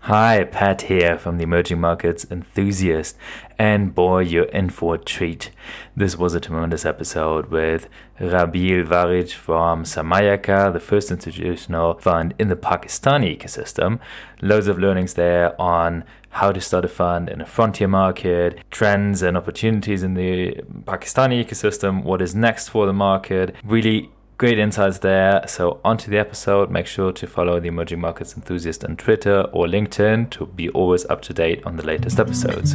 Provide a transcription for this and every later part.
Hi, Pat here from the Emerging Markets Enthusiast, and boy, you're in for a treat. This was a tremendous episode with Rabil Varic from Samayaka, the first institutional fund in the Pakistani ecosystem. Loads of learnings there on how to start a fund in a frontier market, trends and opportunities in the Pakistani ecosystem, what is next for the market. Really great insights there. So onto the episode. Make sure to follow the Emerging Markets Enthusiast on Twitter or LinkedIn to be always up to date on the latest episodes.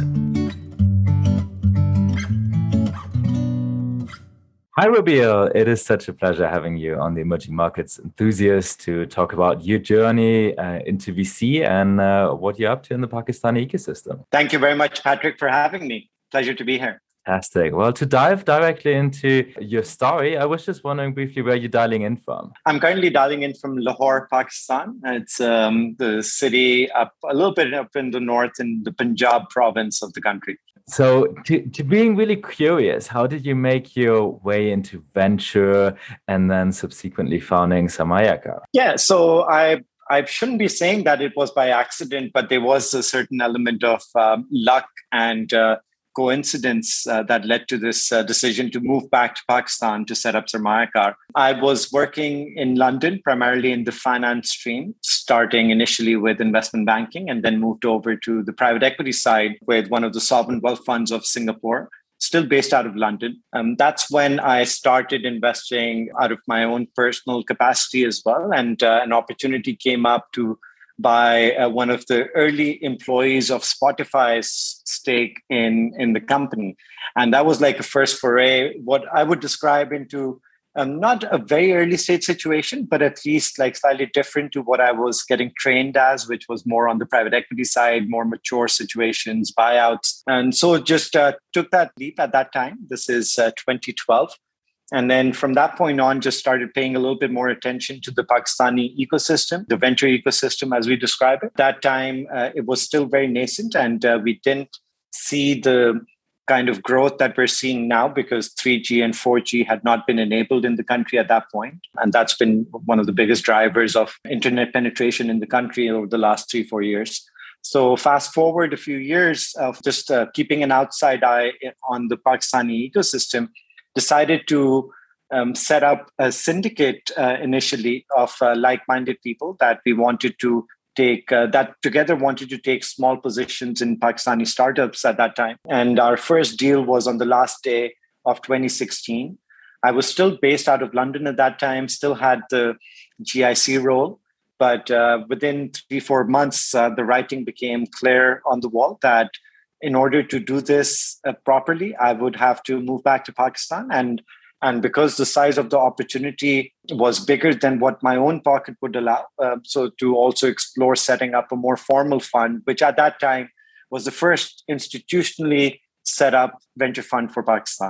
Hi, Rabil. It is such a pleasure having you on the Emerging Markets Enthusiast to talk about your journey into VC and what you're up to in the Pakistani ecosystem. Thank you very much, Patrick, for having me. Pleasure to be here. Fantastic. Well, to dive directly into your story, I was just wondering briefly where you're dialing in from. I'm currently dialing in from Lahore, Pakistan. It's the city up a little bit up in the north in the Punjab province of the country. So to being really curious, how did you make your way into venture and then subsequently founding Samayaka? Yeah, so I shouldn't be saying that it was by accident, but there was a certain element of luck and coincidence that led to this decision to move back to Pakistan to set up Samayaka. I was working in London, primarily in the finance stream, starting initially with investment banking and then moved over to the private equity side with one of the sovereign wealth funds of Singapore, still based out of London. That's when I started investing out of my own personal capacity as well. And an opportunity came up to by one of the early employees of Spotify's stake in the company. And that was like a first foray, what I would describe into not a very early stage situation, but at least like slightly different to what I was getting trained as, which was more on the private equity side, more mature situations, buyouts. And so just took that leap at that time. This is 2012. And then from that point on, just started paying a little bit more attention to the Pakistani ecosystem, the venture ecosystem, as we describe it. That time, it was still very nascent, and we didn't see the kind of growth that we're seeing now because 3G and 4G had not been enabled in the country at that point. And that's been one of the biggest drivers of internet penetration in the country over the last 3-4 years. So fast forward a few years of just keeping an outside eye on the Pakistani ecosystem, decided to set up a syndicate initially of like-minded people that we wanted to take, that together wanted to take small positions in Pakistani startups at that time. And our first deal was on the last day of 2016. I was still based out of London at that time, still had the GIC role. But within 3-4 months, the writing became clear on the wall that in order to do this properly, I would have to move back to Pakistan. And because the size of the opportunity was bigger than what my own pocket would allow, so to also explore setting up a more formal fund, which at that time was the first institutionally set up venture fund for Pakistan.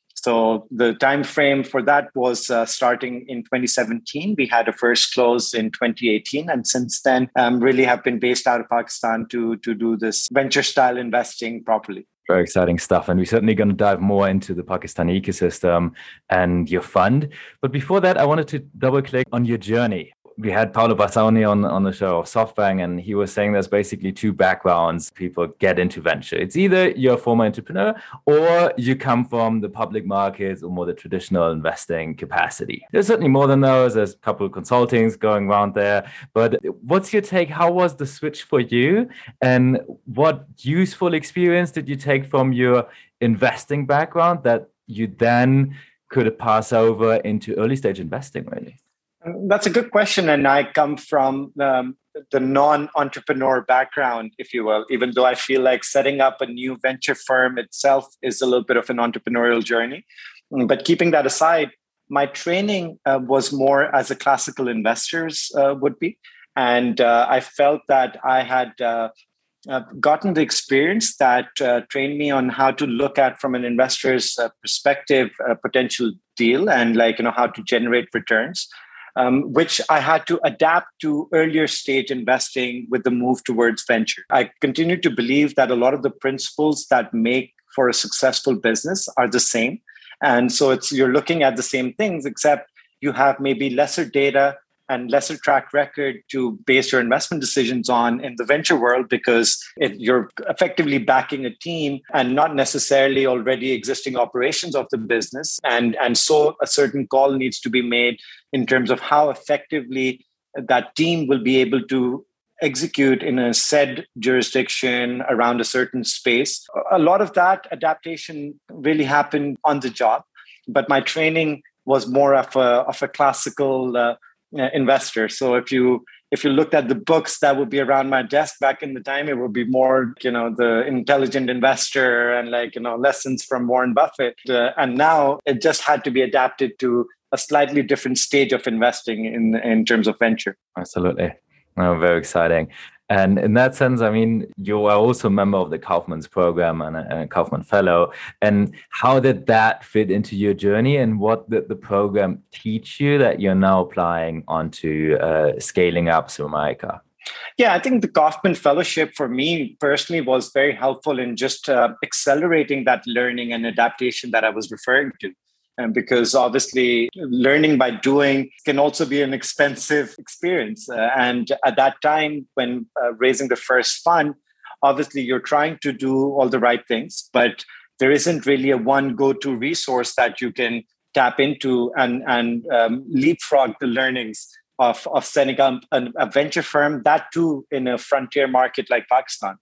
So the time frame for that was starting in 2017. We had a first close in 2018. And since then, really have been based out of Pakistan to do this venture style investing properly. Very exciting stuff. And we're certainly going to dive more into the Pakistani ecosystem and your fund. But before that, I wanted to double click on your journey. We had Paolo Bassani on the show of SoftBank, and he was saying there's basically two backgrounds people get into venture. It's either you're a former entrepreneur or you come from the public markets or more the traditional investing capacity. There's certainly more than those. There's a couple of consultings going around there. But what's your take? How was the switch for you? And what useful experience did you take from your investing background that you then could pass over into early stage investing, really? That's a good question. And I come from the non-entrepreneur background, if you will, even though I feel like setting up a new venture firm itself is a little bit of an entrepreneurial journey. But keeping that aside, my training was more as a classical investor's would be. And I felt that I had gotten the experience that trained me on how to look at from an investor's perspective, a potential deal and how to generate returns. Which I had to adapt to earlier stage investing with the move towards venture. I continue to believe that a lot of the principles that make for a successful business are the same. And so you're looking at the same things, except you have maybe lesser data, and lesser track record to base your investment decisions on in the venture world, because you're effectively backing a team and not necessarily already existing operations of the business. And so a certain call needs to be made in terms of how effectively that team will be able to execute in a said jurisdiction around a certain space. A lot of that adaptation really happened on the job, but my training was more of a classical investor. So if you looked at the books that would be around my desk back in the time, it would be more, the Intelligent Investor and lessons from Warren Buffett. And now it just had to be adapted to a slightly different stage of investing in terms of venture. Absolutely. Oh, very exciting. And in that sense, I mean, you are also a member of the Kaufman's program and a Kaufman Fellow. And how did that fit into your journey, and what did the program teach you that you're now applying onto scaling up Surmaica? Yeah, I think the Kaufman Fellowship for me personally was very helpful in just accelerating that learning and adaptation that I was referring to. And because obviously learning by doing can also be an expensive experience. And at that time, when raising the first fund, obviously you're trying to do all the right things, but there isn't really a one go-to resource that you can tap into and leapfrog the learnings of setting up a venture firm, that too in a frontier market like Pakistan.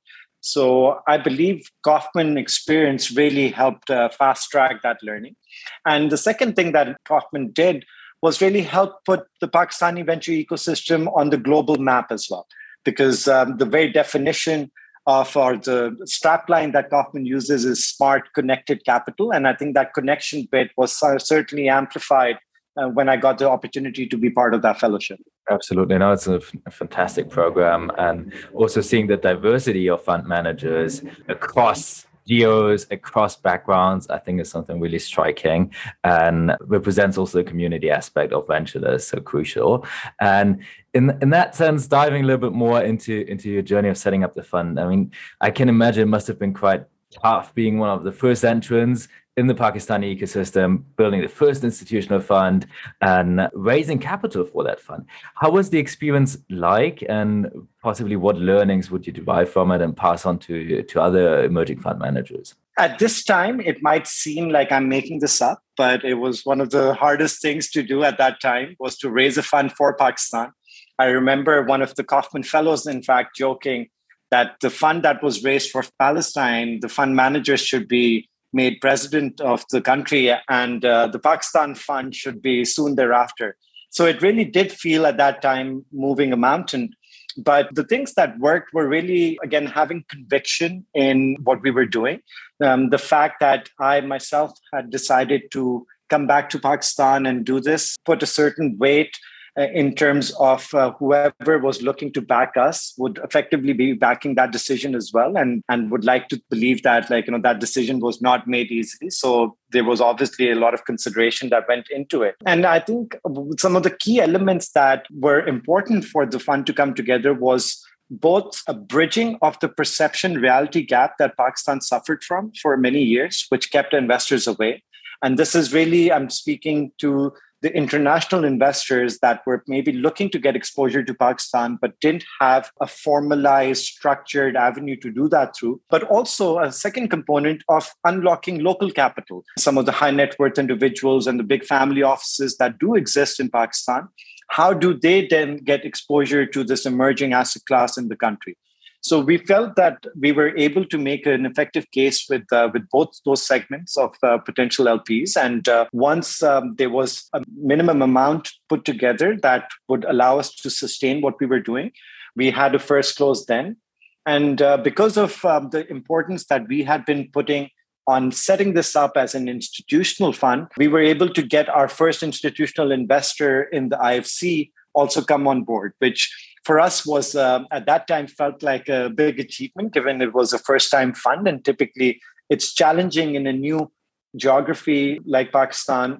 So I believe Kaufman experience really helped fast track that learning. And the second thing that Kaufman did was really help put the Pakistani venture ecosystem on the global map as well. Because the very definition or the strapline that Kaufman uses is smart, connected capital. And I think that connection bit was certainly amplified when I got the opportunity to be part of that fellowship. Absolutely. No, it's a fantastic program. And also seeing the diversity of fund managers across geos, across backgrounds, I think is something really striking and represents also the community aspect of venture that is so crucial. And in that sense, diving a little bit more into your journey of setting up the fund, I mean, I can imagine it must have been quite tough being one of the first entrants in the Pakistani ecosystem, building the first institutional fund and raising capital for that fund. How was the experience like, and possibly what learnings would you derive from it and pass on to other emerging fund managers? At this time, it might seem like I'm making this up, but it was one of the hardest things to do at that time, was to raise a fund for Pakistan. I remember one of the Kaufman Fellows, in fact, joking that the fund that was raised for Palestine, the fund managers should be made president of the country, and the Pakistan fund should be soon thereafter. So it really did feel at that time moving a mountain. But the things that worked were really, again, having conviction in what we were doing. The fact that I myself had decided to come back to Pakistan and do this put a certain weight in terms of whoever was looking to back us would effectively be backing that decision as well, and would like to believe that that decision was not made easily. So there was obviously a lot of consideration that went into it. And I think some of the key elements that were important for the fund to come together was both a bridging of the perception reality gap that Pakistan suffered from for many years, which kept investors away. And this is really, I'm speaking to the international investors that were maybe looking to get exposure to Pakistan, but didn't have a formalized, structured avenue to do that through. But also a second component of unlocking local capital. Some of the high net worth individuals and the big family offices that do exist in Pakistan, how do they then get exposure to this emerging asset class in the country? So we felt that we were able to make an effective case with both those segments of potential LPs. And once there was a minimum amount put together that would allow us to sustain what we were doing, we had a first close then. And because of the importance that we had been putting on setting this up as an institutional fund, we were able to get our first institutional investor in the IFC also come on board, which for us was at that time felt like a big achievement, given it was a first-time fund. And typically it's challenging in a new geography like Pakistan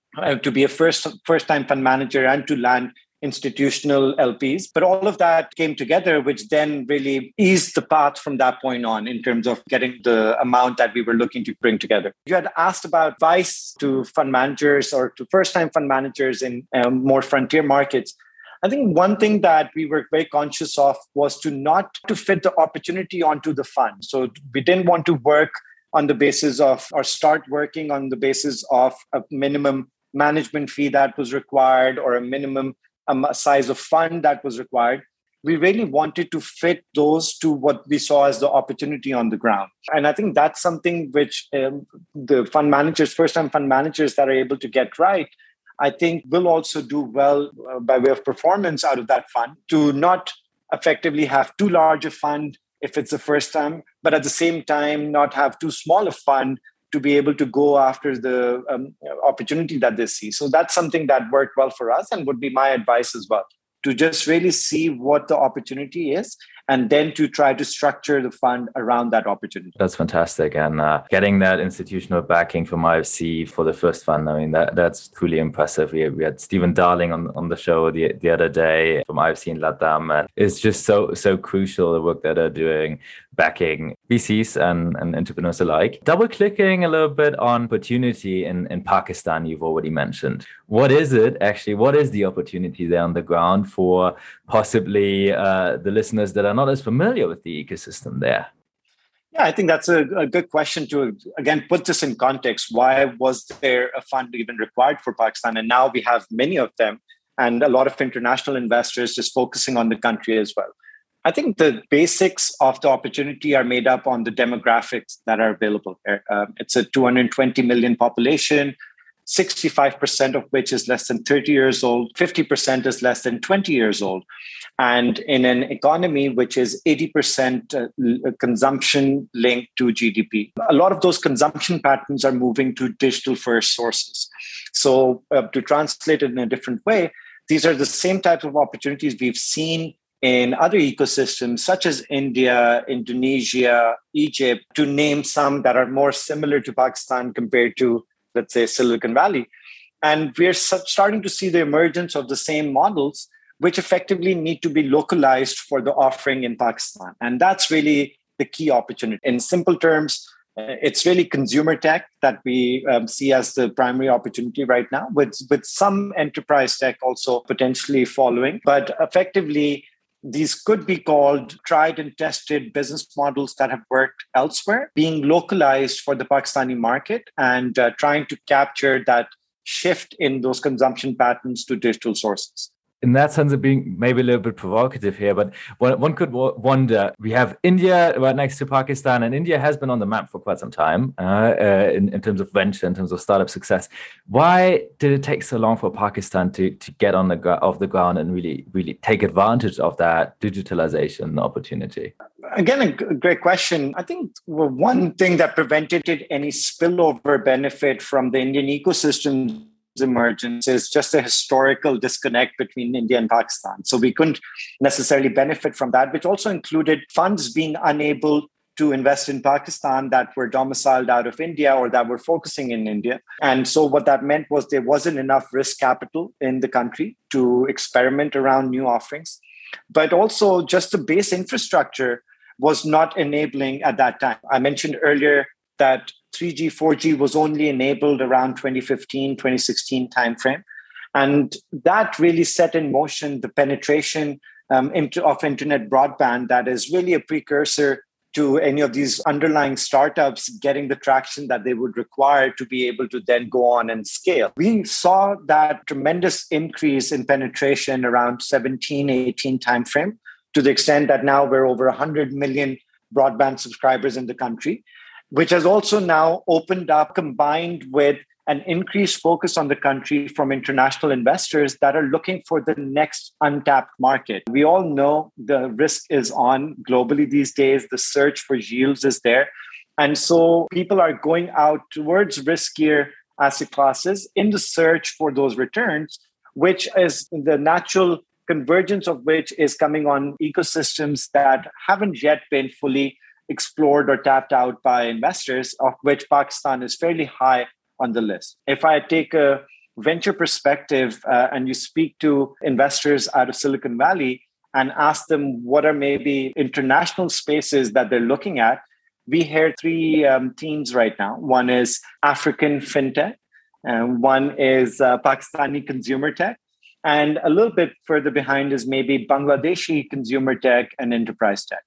to be a first-time fund manager and to land institutional LPs. But all of that came together, which then really eased the path from that point on in terms of getting the amount that we were looking to bring together. You had asked about advice to fund managers or to first-time fund managers in more frontier markets. I think one thing that we were very conscious of was to not to fit the opportunity onto the fund. So we didn't want to work on the basis of, or start working on the basis of a minimum management fee that was required or a minimum size of fund that was required. We really wanted to fit those to what we saw as the opportunity on the ground. And I think that's something which the fund managers, first-time fund managers that are able to get right, I think will also do well by way of performance out of that fund, to not effectively have too large a fund if it's the first time, but at the same time, not have too small a fund to be able to go after the opportunity that they see. So that's something that worked well for us and would be my advice as well, to just really see what the opportunity is and then to try to structure the fund around that opportunity. That's fantastic. And getting that institutional backing from IFC for the first fund, I mean, that's truly impressive. We had Stephen Darling on the show the other day from IFC in LATAM. And it's just so crucial, the work that they're doing, backing VCs and entrepreneurs alike. Double clicking a little bit on opportunity in Pakistan, you've already mentioned. What is it actually? What is the opportunity there on the ground for possibly the listeners that are not as familiar with the ecosystem there? Yeah, I think that's a good question to, again, put this in context. Why was there a fund even required for Pakistan? And now we have many of them and a lot of international investors just focusing on the country as well. I think the basics of the opportunity are made up on the demographics that are available there. It's a 220 million population, 65% of which is less than 30 years old, 50% is less than 20 years old. And in an economy which is 80% consumption linked to GDP, a lot of those consumption patterns are moving to digital first sources. So to translate it in a different way, these are the same type of opportunities we've seen in other ecosystems such as India, Indonesia, Egypt, to name some that are more similar to Pakistan compared to, let's say, Silicon Valley. And we're starting to see the emergence of the same models, which effectively need to be localized for the offering in Pakistan. And that's really the key opportunity. In simple terms, it's really consumer tech that we see as the primary opportunity right now, with some enterprise tech also potentially following. But effectively, these could be called tried and tested business models that have worked elsewhere, being localized for the Pakistani market and trying to capture that shift in those consumption patterns to digital sources. In that sense of being maybe a little bit provocative here, but one could wonder, we have India right next to Pakistan, and India has been on the map for quite some time in terms of venture, in terms of startup success. Why did it take so long for Pakistan to get off the ground and really take advantage of that digitalization opportunity? Again, a great question. I think one thing that prevented any spillover benefit from the Indian ecosystem emergence is just a historical disconnect between India and Pakistan. So we couldn't necessarily benefit from that, which also included funds being unable to invest in Pakistan that were domiciled out of India or that were focusing in India. And so what that meant was there wasn't enough risk capital in the country to experiment around new offerings. But also just the base infrastructure was not enabling at that time. I mentioned earlier that 3G, 4G was only enabled around 2015, 2016 timeframe. And that really set in motion the penetration of internet broadband that is really a precursor to any of these underlying startups getting the traction that they would require to be able to then go on and scale. We saw that tremendous increase in penetration around 17, 18 timeframe, to the extent that now we're over 100 million broadband subscribers in the country, which has also now opened up, combined with an increased focus on the country from international investors that are looking for the next untapped market. We all know the risk is on globally these days. The search for yields is there. And so people are going out towards riskier asset classes in the search for those returns, which is the natural convergence of which is coming on ecosystems that haven't yet been fully explored or tapped out by investors, of which Pakistan is fairly high on the list. If I take a venture perspective and you speak to investors out of Silicon Valley and ask them what are maybe international spaces that they're looking at, we hear three themes right now. One is African fintech, and one is Pakistani consumer tech, And a little bit further behind is maybe Bangladeshi consumer tech and enterprise tech.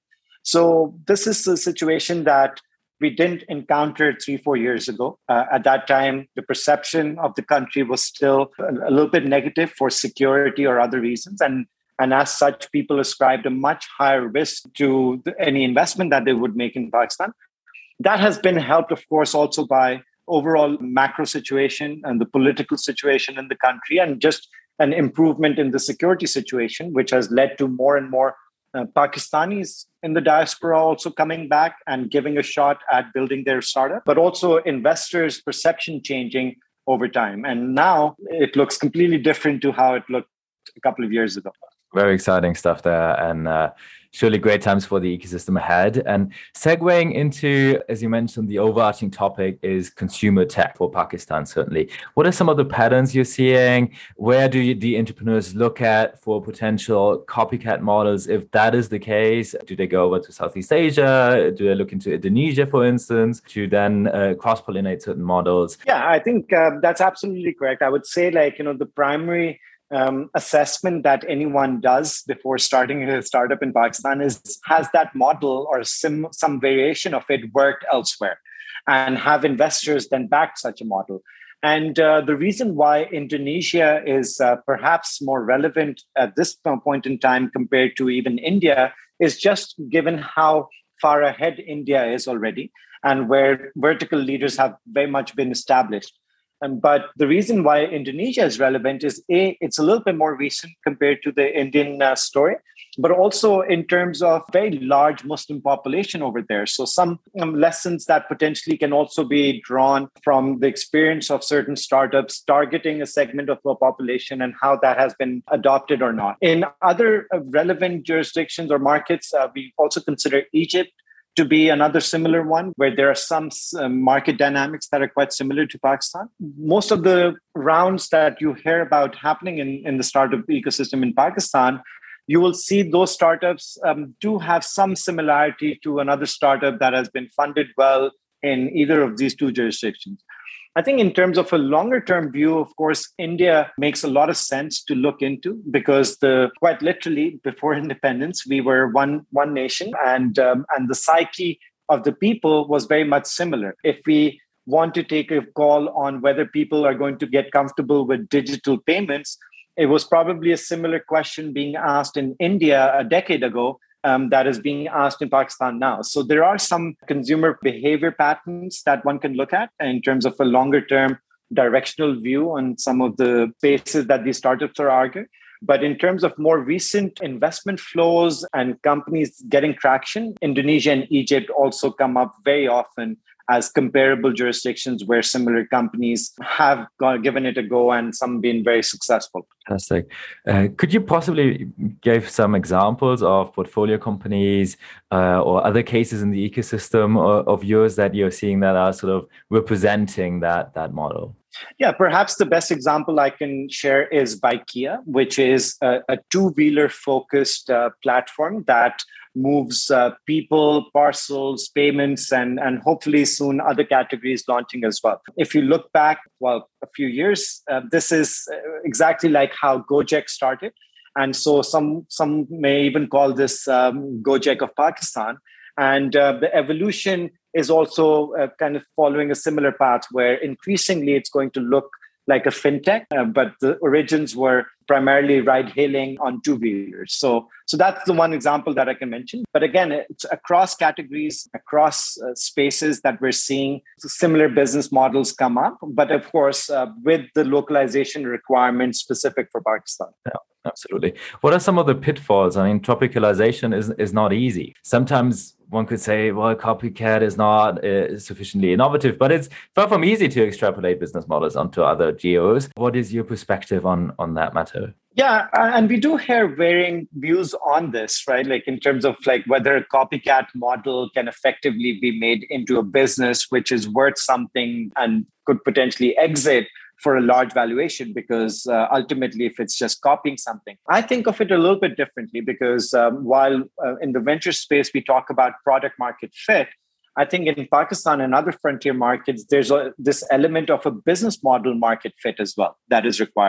So this is a situation that we didn't encounter 3-4 years ago. At that time, the perception of the country was still a little bit negative for security or other reasons. And as such, people ascribed a much higher risk to any investment that they would make in Pakistan. That has been helped, of course, also by overall macro situation and the political situation in the country, and just an improvement in the security situation, which has led to more and more Pakistanis in the diaspora also coming back and giving a shot at building their startup, but also investors' perception changing over time. And now it looks completely different to how it looked a couple of years ago. Very exciting stuff there, and surely great times for the ecosystem ahead. And segueing into, as you mentioned, the overarching topic is consumer tech for Pakistan, certainly. What are some of the patterns you're seeing? Where do the entrepreneurs look at for potential copycat models? If that is the case, do they go over to Southeast Asia? Do they look into Indonesia, for instance, to then cross-pollinate certain models? Yeah, I think that's absolutely correct. I would say the primary assessment that anyone does before starting a startup in Pakistan is, has that model or some variation of it worked elsewhere, and have investors then backed such a model. And the reason why Indonesia is perhaps more relevant at this point in time compared to even India is just given how far ahead India is already, and where vertical leaders have very much been established. But the reason why Indonesia is relevant is, it's a little bit more recent compared to the Indian story, but also in terms of very large Muslim population over there. So some lessons that potentially can also be drawn from the experience of certain startups targeting a segment of the population and how that has been adopted or not. In other relevant jurisdictions or markets, we also consider Egypt to be another similar one, where there are some market dynamics that are quite similar to Pakistan. Most of the rounds that you hear about happening in the startup ecosystem in Pakistan, you will see those startups do have some similarity to another startup that has been funded well in either of these two jurisdictions. I think in terms of a longer term view, of course, India makes a lot of sense to look into, because quite literally before independence, we were one nation, and the psyche of the people was very much similar. If we want to take a call on whether people are going to get comfortable with digital payments, it was probably a similar question being asked in India a decade ago that is being asked in Pakistan now. So there are some consumer behavior patterns that one can look at in terms of a longer term directional view on some of the spaces that these startups are arguing. But in terms of more recent investment flows and companies getting traction, Indonesia and Egypt also come up very often as comparable jurisdictions where similar companies have given it a go and some been very successful. Fantastic. Could you possibly give some examples of portfolio companies or other cases in the ecosystem of yours that you're seeing that are sort of representing that model? Yeah, perhaps the best example I can share is Bikea, which is a two-wheeler focused platform that moves people, parcels, payments, and hopefully soon other categories launching as well. If you look back, a few years, this is exactly like how Gojek started. And so some may even call this Gojek of Pakistan. And the evolution is also kind of following a similar path where increasingly it's going to look like a fintech, but the origins were primarily ride-hailing on two-wheelers. So that's the one example that I can mention. But again, it's across categories, across spaces that we're seeing similar business models come up. But of course, with the localization requirements specific for Pakistan. Yeah. Absolutely. What are some of the pitfalls? I mean, tropicalization is not easy. Sometimes one could say, well, copycat is not sufficiently innovative, but it's far from easy to extrapolate business models onto other geos. What is your perspective on that matter? Yeah, and we do hear varying views on this, right? Like in terms of like whether a copycat model can effectively be made into a business which is worth something and could potentially exit for a large valuation, because ultimately, if it's just copying something, I think of it a little bit differently, because while in the venture space, we talk about product market fit, I think in Pakistan and other frontier markets, there's this element of a business model market fit as well that is required.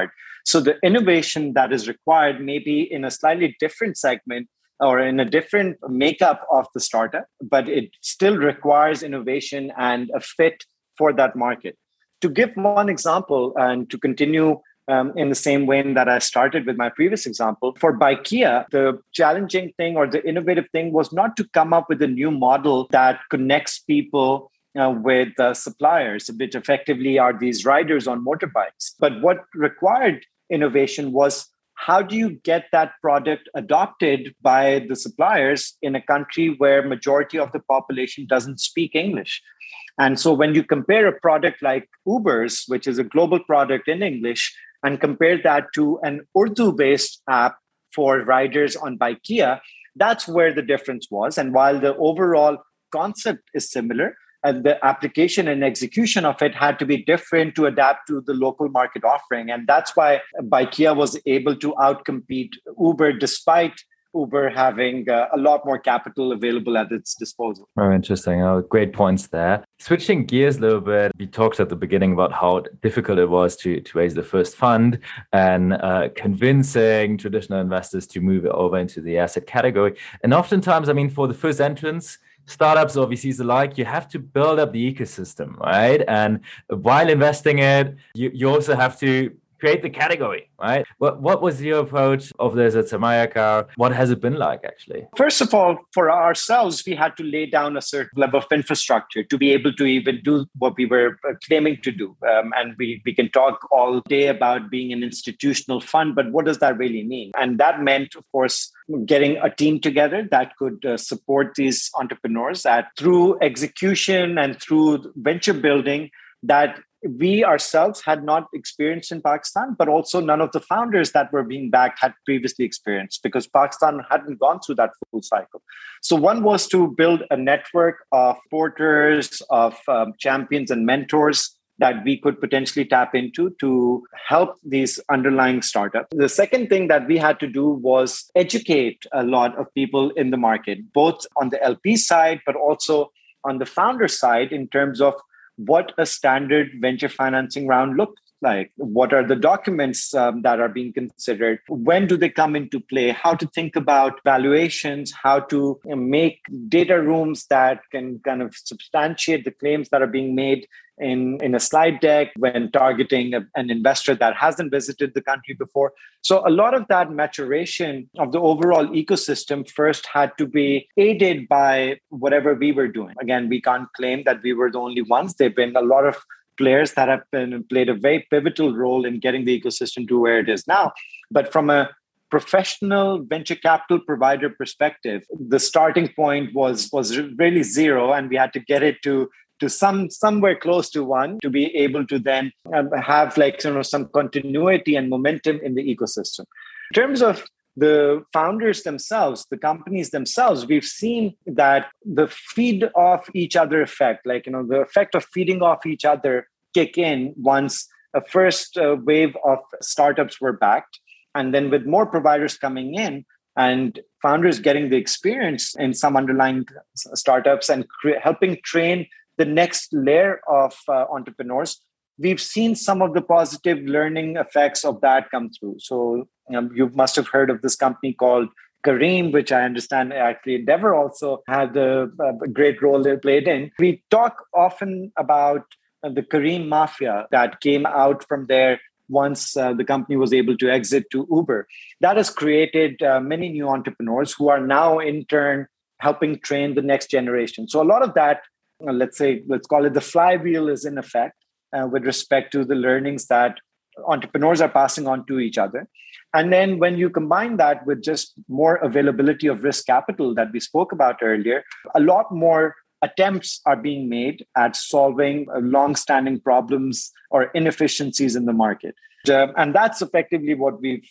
So the innovation that is required may be in a slightly different segment or in a different makeup of the startup, but it still requires innovation and a fit for that market. To give one example and to continue in the same way that I started with my previous example, for Bikea, the challenging thing or the innovative thing was not to come up with a new model that connects people with suppliers, which effectively are these riders on motorbikes. But what required innovation was, how do you get that product adopted by the suppliers in a country where majority of the population doesn't speak English? And so when you compare a product like Uber's, which is a global product in English, and compare that to an Urdu-based app for riders on Bikea, that's where the difference was. And while the overall concept is similar, the application and execution of it had to be different to adapt to the local market offering. And that's why Bikea was able to outcompete Uber despite Uber having a lot more capital available at its disposal. Very interesting. Great points there. Switching gears a little bit, we talked at the beginning about how difficult it was to raise the first fund and convincing traditional investors to move it over into the asset category. And oftentimes, I mean, for the first entrants, startups or VCs alike, you have to build up the ecosystem, right? And while investing it, you also have to create the category, right? What was your approach of this at Samayakar? What has it been like, actually? First of all, for ourselves, we had to lay down a certain level of infrastructure to be able to even do what we were claiming to do. And we can talk all day about being an institutional fund, but what does that really mean? And that meant, of course, getting a team together that could support these entrepreneurs through execution and through venture building that we ourselves had not experienced in Pakistan, but also none of the founders that were being backed had previously experienced because Pakistan hadn't gone through that full cycle. So one was to build a network of porters, of champions and mentors that we could potentially tap into to help these underlying startups. The second thing that we had to do was educate a lot of people in the market, both on the LP side, but also on the founder side in terms of what a standard venture financing round looks like. What are the documents that are being considered? When do they come into play? How to think about valuations, how to make data rooms that can kind of substantiate the claims that are being made in a slide deck when targeting an investor that hasn't visited the country before. So a lot of that maturation of the overall ecosystem first had to be aided by whatever we were doing. Again, we can't claim that we were the only ones. There have been a lot of players that have played a very pivotal role in getting the ecosystem to where it is now. But from a professional venture capital provider perspective, the starting point was really zero, and we had to get it to somewhere close to one to be able to then have some continuity and momentum in the ecosystem. In terms of the founders themselves, the companies themselves, we've seen that the feed off each other effect, the effect of feeding off each other kick in once a first wave of startups were backed. And then with more providers coming in and founders getting the experience in some underlying startups and helping train the next layer of entrepreneurs, we've seen some of the positive learning effects of that come through. So you must have heard of this company called Careem, which I understand actually Endeavor also had a great role they played in. We talk often about the Careem Mafia that came out from there once the company was able to exit to Uber. That has created many new entrepreneurs who are now in turn helping train the next generation. So a lot of that, let's call it the flywheel, is in effect with respect to the learnings that entrepreneurs are passing on to each other. And then when you combine that with just more availability of risk capital that we spoke about earlier, a lot more attempts are being made at solving long-standing problems or inefficiencies in the market. And that's effectively what we've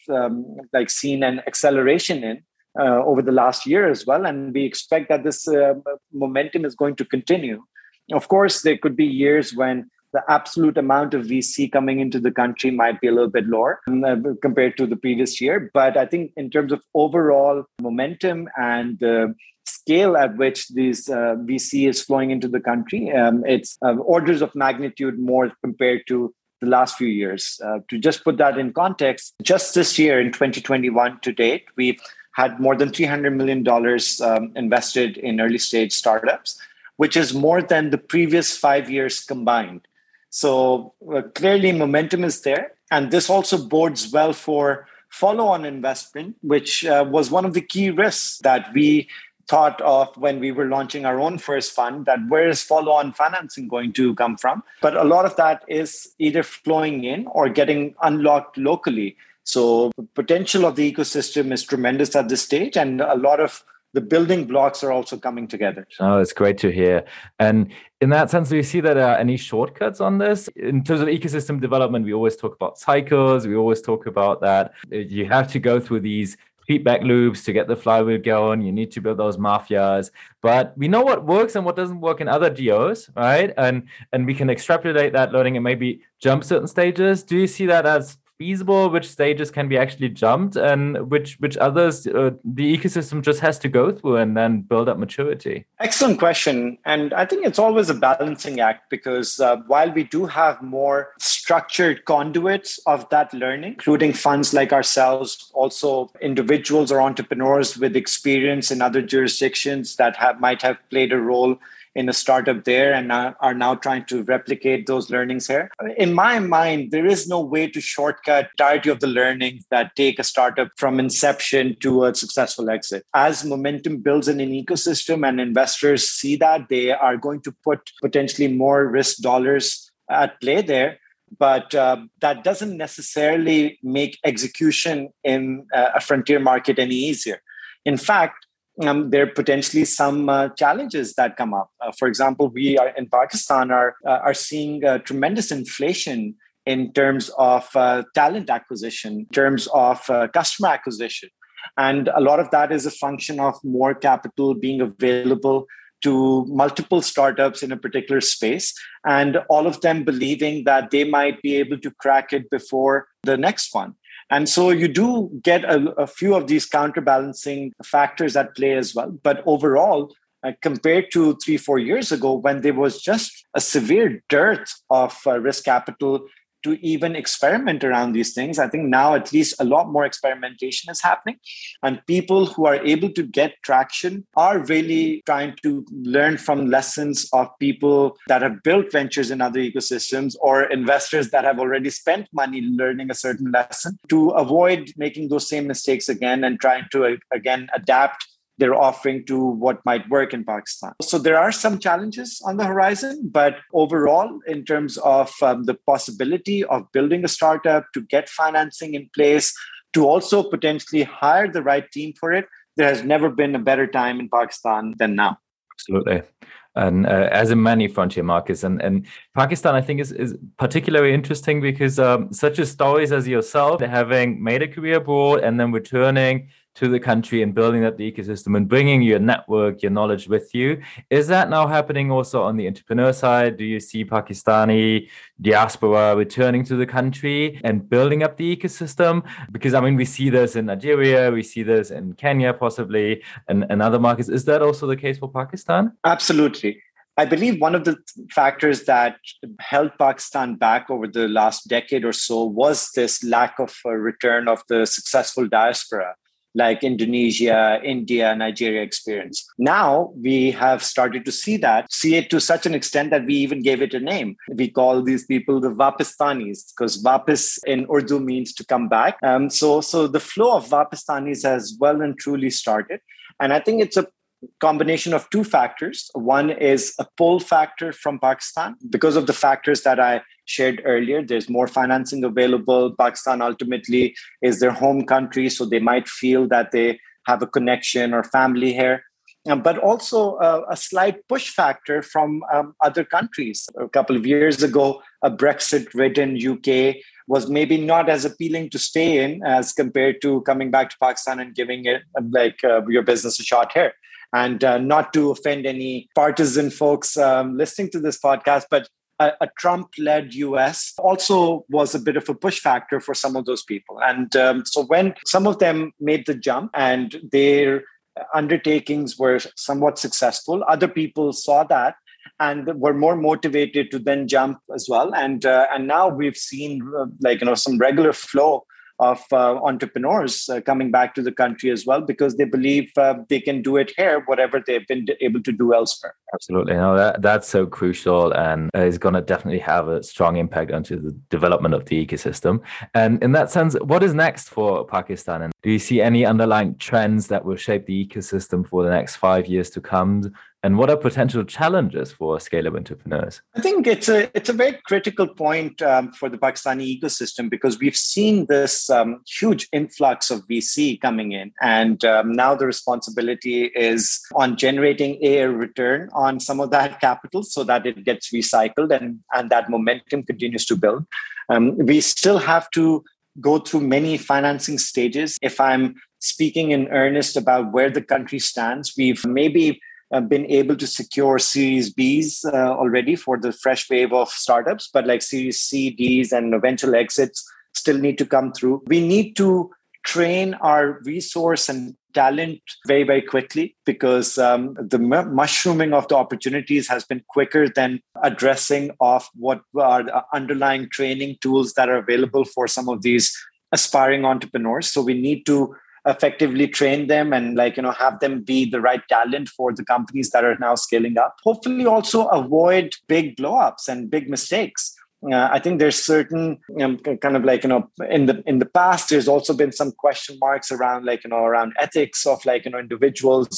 seen an acceleration in over the last year as well. And we expect that this momentum is going to continue. Of course, there could be years when the absolute amount of VC coming into the country might be a little bit lower compared to the previous year. But I think in terms of overall momentum and the scale at which these VC is flowing into the country, it's orders of magnitude more compared to the last few years. To just put that in context, just this year in 2021 to date, we've had more than $300 million invested in early stage startups, which is more than the previous 5 years combined. So clearly momentum is there. And this also bodes well for follow-on investment, which was one of the key risks that we thought of when we were launching our own first fund, that where is follow-on financing going to come from? But a lot of that is either flowing in or getting unlocked locally. So the potential of the ecosystem is tremendous at this stage, and a lot of the building blocks are also coming together. Oh, it's great to hear. And in that sense, do you see that there are any shortcuts on this? In terms of ecosystem development, we always talk about cycles. We always talk about that you have to go through these feedback loops to get the flywheel going. You need to build those mafias. But we know what works and what doesn't work in other DOs, right? And we can extrapolate that learning and maybe jump certain stages. Do you see that as feasible? Which stages can be actually jumped, and which others the ecosystem just has to go through and then build up maturity? Excellent question. And I think it's always a balancing act, because while we do have more structured conduits of that learning, including funds like ourselves, also individuals or entrepreneurs with experience in other jurisdictions that might have played a role in a startup there and are now trying to replicate those learnings here. In my mind, there is no way to shortcut the entirety of the learnings that take a startup from inception to a successful exit. As momentum builds in an ecosystem and investors see that, they are going to put potentially more risk dollars at play there. But that doesn't necessarily make execution in a frontier market any easier. In fact, there are potentially some challenges that come up. For example, we are in Pakistan are seeing tremendous inflation in terms of talent acquisition, in terms of customer acquisition. And a lot of that is a function of more capital being available to multiple startups in a particular space, and all of them believing that they might be able to crack it before the next one. And so you do get a few of these counterbalancing factors at play as well. But overall, compared to 3-4 years ago, when there was just a severe dearth of risk capital to even experiment around these things, I think now at least a lot more experimentation is happening. And people who are able to get traction are really trying to learn from lessons of people that have built ventures in other ecosystems, or investors that have already spent money learning a certain lesson, to avoid making those same mistakes again and trying to, again, adapt their offering to what might work in Pakistan. So there are some challenges on the horizon, but overall, in terms of the possibility of building a startup, to get financing in place, to also potentially hire the right team for it, there has never been a better time in Pakistan than now. Absolutely. And as in many frontier markets, and Pakistan, I think, is particularly interesting because such as stories as yourself, having made a career abroad and then returning to the country and building up the ecosystem and bringing your network, your knowledge with you. Is that now happening also on the entrepreneur side? Do you see Pakistani diaspora returning to the country and building up the ecosystem? Because, I mean, we see this in Nigeria, we see this in Kenya possibly, and other markets. Is that also the case for Pakistan? Absolutely. I believe one of the factors that held Pakistan back over the last decade or so was this lack of return of the successful diaspora, like Indonesia, India, Nigeria experience. Now we have started to see it to such an extent that we even gave it a name. We call these people the Vapistanis, because Vapis in Urdu means to come back. So the flow of Vapistanis has well and truly started. And I think it's a combination of two factors. One is a pull factor from Pakistan because of the factors that I shared earlier. There's more financing available. Pakistan ultimately is their home country, so they might feel that they have a connection or family here. But also a slight push factor from other countries. A couple of years ago, a Brexit-ridden UK was maybe not as appealing to stay in as compared to coming back to Pakistan and giving it your business a shot here. And not to offend any partisan folks listening to this podcast, but a Trump-led US also was a bit of a push factor for some of those people. And so when some of them made the jump and their undertakings were somewhat successful, other people saw that and were more motivated to then jump as well. And now we've seen some regular flow of entrepreneurs coming back to the country as well, because they believe they can do it here, whatever they've been able to do elsewhere. Absolutely. No, that's so crucial, and is going to definitely have a strong impact onto the development of the ecosystem. And in that sense, what is next for Pakistan? And do you see any underlying trends that will shape the ecosystem for the next 5 years to come? And what are potential challenges for scale-up entrepreneurs? I think it's a very critical point for the Pakistani ecosystem, because we've seen this huge influx of VC coming in. And now the responsibility is on generating a return on some of that capital so that it gets recycled and that momentum continues to build. We still have to go through many financing stages. If I'm speaking in earnest about where the country stands, we've maybe been able to secure Series Bs already for the fresh wave of startups, but like Series C, Ds, and eventual exits still need to come through. We need to train our resource and talent very, very quickly, because the mushrooming of the opportunities has been quicker than addressing of what are the underlying training tools that are available for some of these aspiring entrepreneurs. So we need to effectively train them and have them be the right talent for the companies that are now scaling up. Hopefully also avoid big blowups and big mistakes. I think there's certain in the past, there's also been some question marks around around ethics of individuals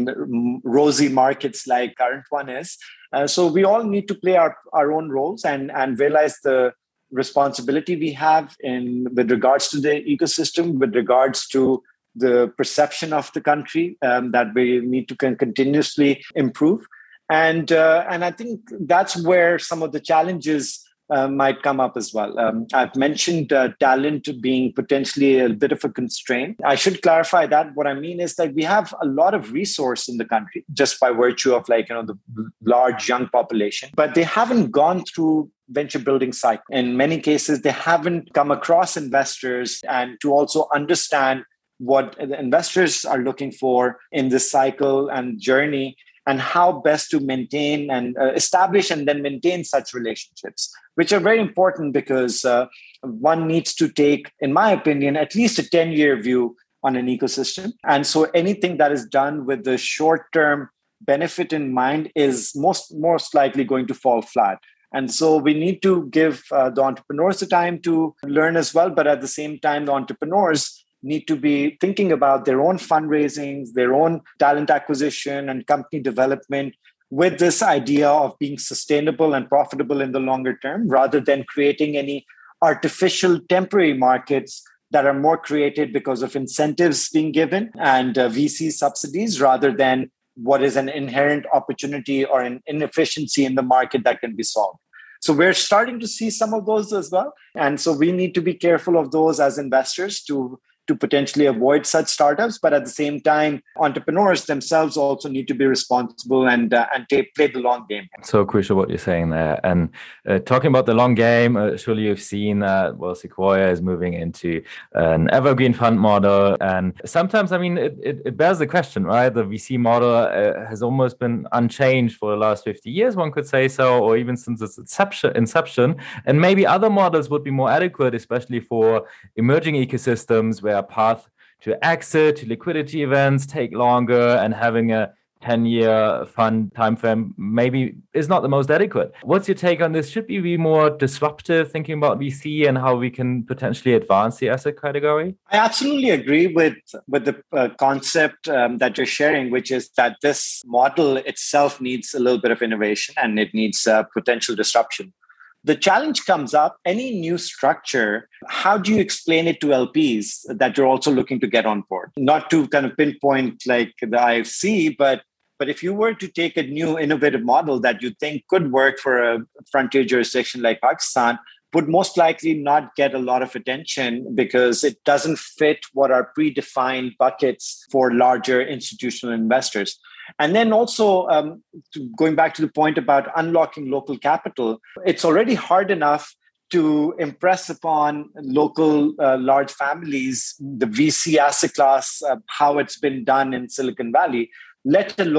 in rosy markets like current one is. So we all need to play our own roles and realize the responsibility we have with regards to the ecosystem, with regards to the perception of the country that we need to continuously improve. And I think that's where some of the challenges might come up as well. I've mentioned talent being potentially a bit of a constraint. I should clarify that. What I mean is that we have a lot of resource in the country just by virtue of the large young population, but they haven't gone through venture building cycle. In many cases, they haven't come across investors and to also understand what the investors are looking for in this cycle and journey, and how best to maintain and establish and then maintain such relationships, which are very important, because one needs to take, in my opinion, at least a 10-year view on an ecosystem. And so anything that is done with the short-term benefit in mind is most likely going to fall flat. And so we need to give the entrepreneurs the time to learn as well. But at the same time, the entrepreneurs need to be thinking about their own fundraisings, their own talent acquisition and company development with this idea of being sustainable and profitable in the longer term, rather than creating any artificial temporary markets that are more created because of incentives being given and VC subsidies, rather than what is an inherent opportunity or an inefficiency in the market that can be solved. So we're starting to see some of those as well. And so we need to be careful of those as investors to potentially avoid such startups. But at the same time, entrepreneurs themselves also need to be responsible and play the long game. So crucial what you're saying there. And talking about the long game, surely you've seen that, Sequoia is moving into an evergreen fund model. And sometimes, it bears the question, right? The VC model has almost been unchanged for the last 50 years, one could say so, or even since its inception. And maybe other models would be more adequate, especially for emerging ecosystems where a path to exit, to liquidity events take longer, and having a 10-year fund timeframe maybe is not the most adequate. What's your take on this? Should we be more disruptive thinking about VC and how we can potentially advance the asset category? I absolutely agree with the concept that you're sharing, which is that this model itself needs a little bit of innovation and it needs potential disruption. The challenge comes up, any new structure, how do you explain it to LPs that you're also looking to get on board? Not to kind of pinpoint like the IFC, but if you were to take a new innovative model that you think could work for a frontier jurisdiction like Pakistan, would most likely not get a lot of attention because it doesn't fit what are predefined buckets for larger institutional investors. And then also, going back to the point about unlocking local capital, it's already hard enough to impress upon local large families the VC asset class, how it's been done in Silicon Valley, let alone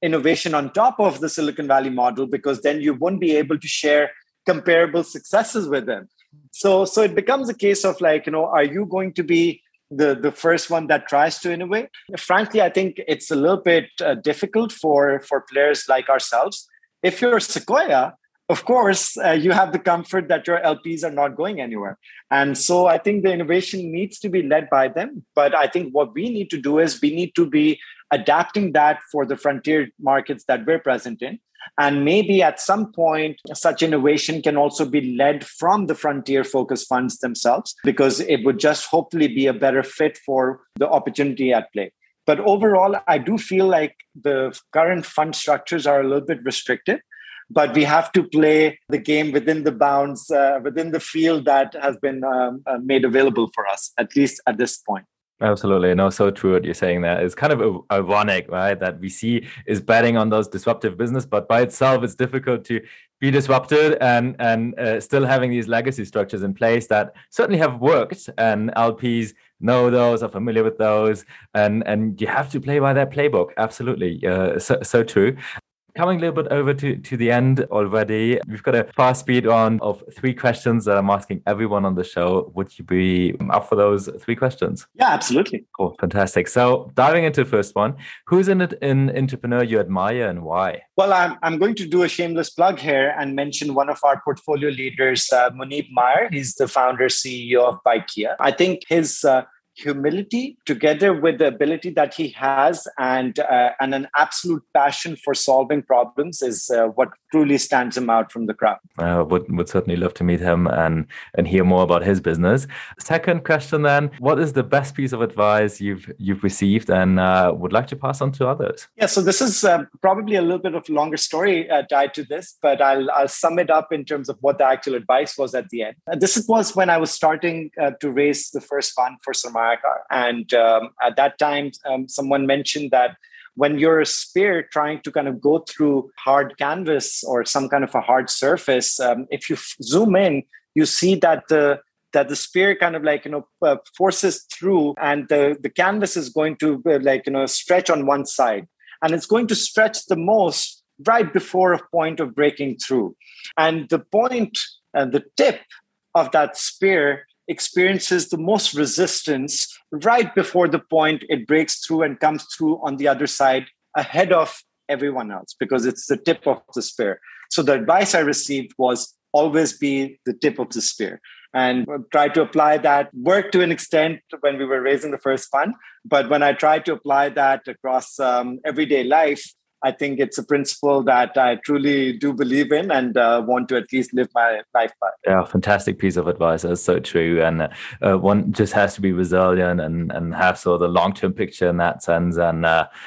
innovation on top of the Silicon Valley model, because then you won't be able to share comparable successes with them. So it becomes a case of like, are you going to be the first one that tries to innovate? Frankly, I think it's a little bit difficult for players like ourselves. If you're Sequoia, of course, you have the comfort that your LPs are not going anywhere. And so I think the innovation needs to be led by them. But I think what we need to do is we need to be adapting that for the frontier markets that we're present in. And maybe at some point, such innovation can also be led from the frontier focused funds themselves, because it would just hopefully be a better fit for the opportunity at play. But overall, I do feel like the current fund structures are a little bit restrictive, but we have to play the game within the bounds, within the field that has been made available for us, at least at this point. Absolutely. No, so true what you're saying there. It's kind of ironic, right? That VC is betting on those disruptive business, but by itself, it's difficult to be disrupted and still having these legacy structures in place that certainly have worked, and LPs know those, are familiar with those, and you have to play by their playbook. Absolutely. So true. Coming a little bit over to the end already, we've got a fast speed on of 3 questions that I'm asking everyone on the show. Would you be up for those 3 questions? Yeah, absolutely. Cool, fantastic. So diving into the first one, who's an entrepreneur you admire and why? Well, I'm going to do a shameless plug here and mention one of our portfolio leaders, Munib Meyer. He's the founder, CEO of Bikea. I think his humility, together with the ability that he has and an absolute passion for solving problems, is what truly stands him out from the crowd. Would certainly love to meet him and hear more about his business. Second question then, what is the best piece of advice you've received and would like to pass on to others? Yeah, so this is probably a little bit of a longer story tied to this, but I'll sum it up in terms of what the actual advice was at the end. This was when I was starting to raise the first fund for Samayakar. And at that time, someone mentioned that when you're a spear trying to kind of go through hard canvas or some kind of a hard surface, if you zoom in, you see that the spear kind of like, forces through, and the canvas is going to stretch on one side, and it's going to stretch the most right before a point of breaking through. And the point, the tip of that spear experiences the most resistance right before the point it breaks through and comes through on the other side ahead of everyone else, because it's the tip of the spear. So the advice I received was always be the tip of the spear, and try to apply that. Worked to an extent when we were raising the first fund, but when I tried to apply that across everyday life, I think it's a principle that I truly do believe in and want to at least live my life by. Yeah, fantastic piece of advice. That's so true. And one just has to be resilient and have sort of the long-term picture in that sense. And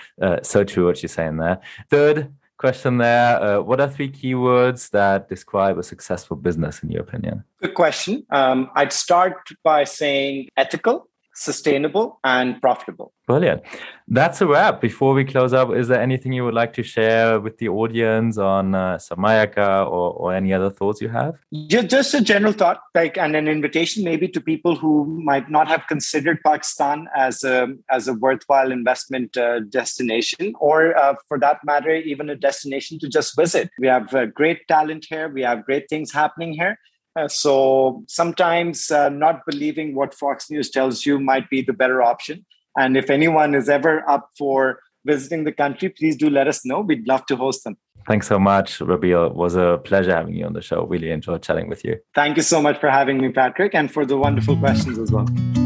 so true what you're saying there. Third question there, what are 3 keywords that describe a successful business in your opinion? Good question. I'd start by saying ethical, sustainable, and profitable. Brilliant. That's a wrap. Before we close up, is there anything you would like to share with the audience on Samayakar or any other thoughts you have? Just a general thought, and an invitation maybe to people who might not have considered Pakistan as a worthwhile investment destination, or for that matter, even a destination to just visit. We have great talent here. We have great things happening here. So sometimes not believing what Fox News tells you might be the better option. And if anyone is ever up for visiting the country, please do let us know. We'd love to host them. Thanks so much, Rabil. It was a pleasure having you on the show. Really enjoyed chatting with you. Thank you so much for having me, Patrick, and for the wonderful questions as well.